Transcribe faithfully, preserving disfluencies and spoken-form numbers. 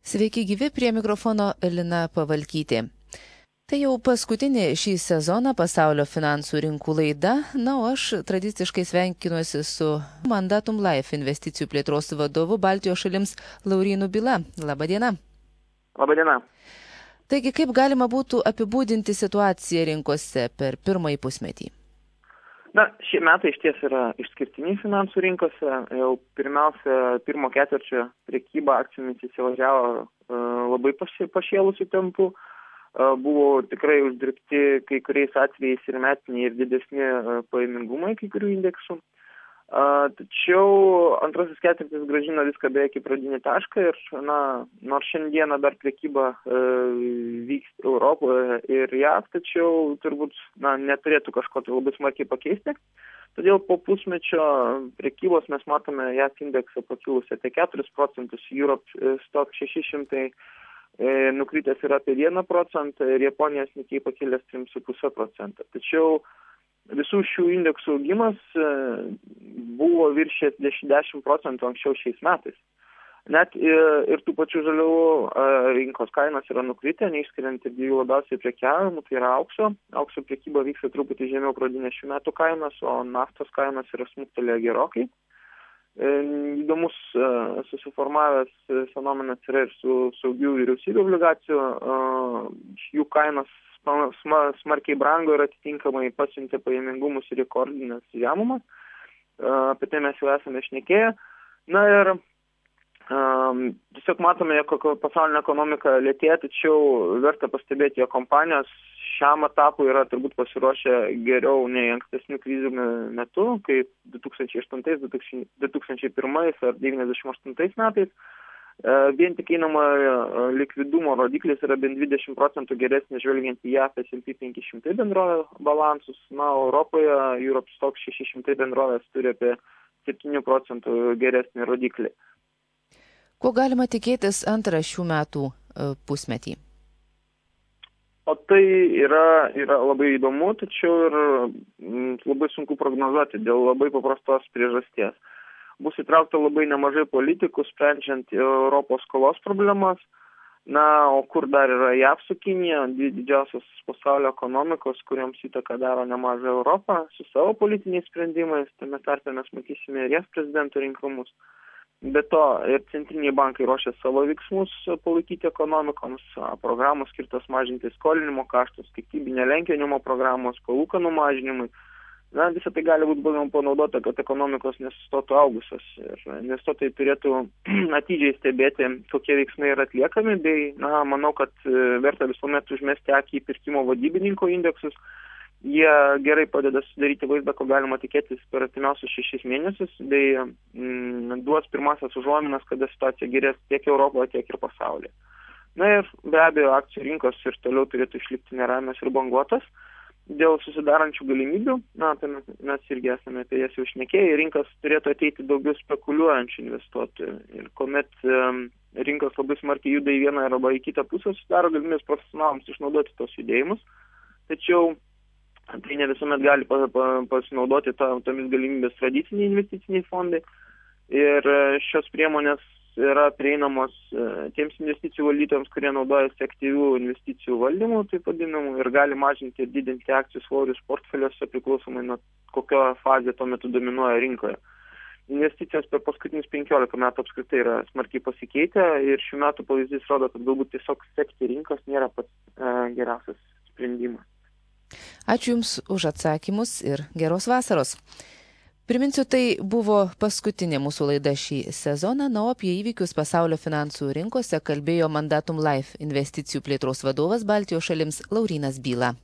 Sveiki gyvi, prie mikrofono Lina Pavalkytė. Tai jau paskutinė šį sezoną pasaulio finansų rinkų laida, na, o aš tradiciškai sveikinuosi su Mandatum Life investicijų plėtros vadovu Baltijos šalims Laurynu Byla. Labadiena. Labadiena. Taigi, kaip galima būtų apibūdinti situaciją rinkose per pirmąjį pusmetį? Na, šie metai iš ties yra išskirtiniai finansų rinkose. Jau pirmiausia, pirmo ketvirčio prekyba akcijomis įsivažiavo uh, labai pašėlusių tempų. Uh, buvo tikrai uždirbti kai kuriais atvejais ir metiniai ir didesni uh, pajamingumai kai kurių indeksų. Uh, tačiau antrasis ketvirtis grąžino viską beveik į pradinį tašką ir, na, nors šiandieną dar prekyba uh, vyksta Europoje ir J A V, tačiau turbūt, na, neturėtų kažko tai labai smarkiai pakeisti. Todėl po pusmečio prekybos mes matome J A V indeksą pakilusi apie keturis procentus, Europe Stock šeši šimtai e, nukritęs yra apie vieną procentą ir Japonijos Nikkei pakilęs trim su puse procento. Tačiau visų šių indeksų augimas buvo viršęs dešimt procentų anksčiau šiais metais. Net ir, ir tų pačių žaliavų rinkos kainos yra nukritę, neišskiriant ir dviejų labiausiai prekiavimų, tai yra aukso. Aukso prekyba vyksta truputį žemiau pradinės šių metų kainos, o naftos kainos yra smuktelėję gerokai. Įdomus susiformavęs fenomenas yra ir su saugių vyriausybių obligacijų. Jų kainos smarkiai brango ir atitinkamai pasiuntė pajamingumus ir rekordinės žemumas. Apie tai mes jau esame šnekėję. Na ir um, tiesiog matome, jog pasaulinė ekonomika lėtėja, tačiau verta pastebėti, jog kompanijos šiam etapui yra turbūt pasiruošę geriau nei ankstesnių krizių metu, kaip du tūkstančiai aštuntais, du tūkstančiai pirmais ar devyniasdešimt aštuntais metais. Vien tik einamo likvidumo rodiklis yra bent dvidešimt procentų geresnis žvelgiant į J A V S and P penki šimtai bendrovės balansus. Na, Europoje Europe Stock šeši šimtai bendrovės turi apie septynių procentų geresnį rodiklį. Ko galima tikėtis antrą šių metų pusmetį? O tai yra, yra labai įdomu, tačiau ir m, labai sunku prognozuoti dėl labai paprastos priežasties. Bus įtraukta labai nemažai politikų, sprendžiant Europos skolos problemas. Na, o kur dar yra J A V su Kinija, dvi didžiausios pasaulio ekonomikos, kuriams įtaką daro nemažai Europą, su savo politiniais sprendimais. Tame tarpe mes matysime ir J A V prezidento rinkimus. Be to, ir centriniai bankai ruošia savo veiksmus palaikyti ekonomikoms, programos skirtos mažinti skolinimo kaštus, kiekybinio lengvinimo programos, palūkanų mažinimui. Na, visą tai gali būti būtent panaudota, kad ekonomikos nesustotų augusios. Ir investuotojai turėtų atidžiai stebėti, kokie veiksmai yra atliekami, bei, na, manau, kad verta visuomet užmesti akį į pirkimo vadybininko indeksus. Jie gerai padeda sudaryti vaizdą, ko galima tikėtis per artimiausius šešis mėnesius, bei mm, duos pirmasias užuominas, kada situacija gerės tiek Europoje, tiek ir pasaulyje. Na ir be abejo, akcijų rinkos ir toliau turėtų išlikti neramios ir banguotos. Dėl susidarančių galimybių, na, tai mes irgi esame apie jas jau šnekėję, rinkas turėtų ateiti daugiau spekuliuojančių investuotojų. Ir kuomet um, rinkos labai smarkiai juda į vieną arba į kitą pusę, sudaro galimybės profesionalams išnaudoti tos judėjimus. Tačiau tai ne visuomet gali pa, pa, pasinaudoti to, tomis galimybės tradiciniai investiciniai fondai. Ir šios priemonės yra prieinamos tiems investicijų valdytojams, kurie naudojasi aktyvių investicijų valdymų, taip vadinamų, ir gali mažinti ir didinti akcijų svorius portfeliuose priklausomai nuo kokio fazė tuo metu dominuoja rinkoje. Investicijos per paskutinius penkiolika metų apskritai yra smarkiai pasikeitę ir šių metų pavyzdys rodo, kad galbūt tiesiog sekti rinkos nėra pats e, geriausias sprendimas. Ačiū Jums už atsakymus ir geros vasaros. Priminsiu, tai buvo paskutinė mūsų laida šį sezoną, na, o apie įvykius pasaulio finansų rinkose kalbėjo Mandatum Life investicijų plėtros vadovas Baltijos šalims Laurynas Byla.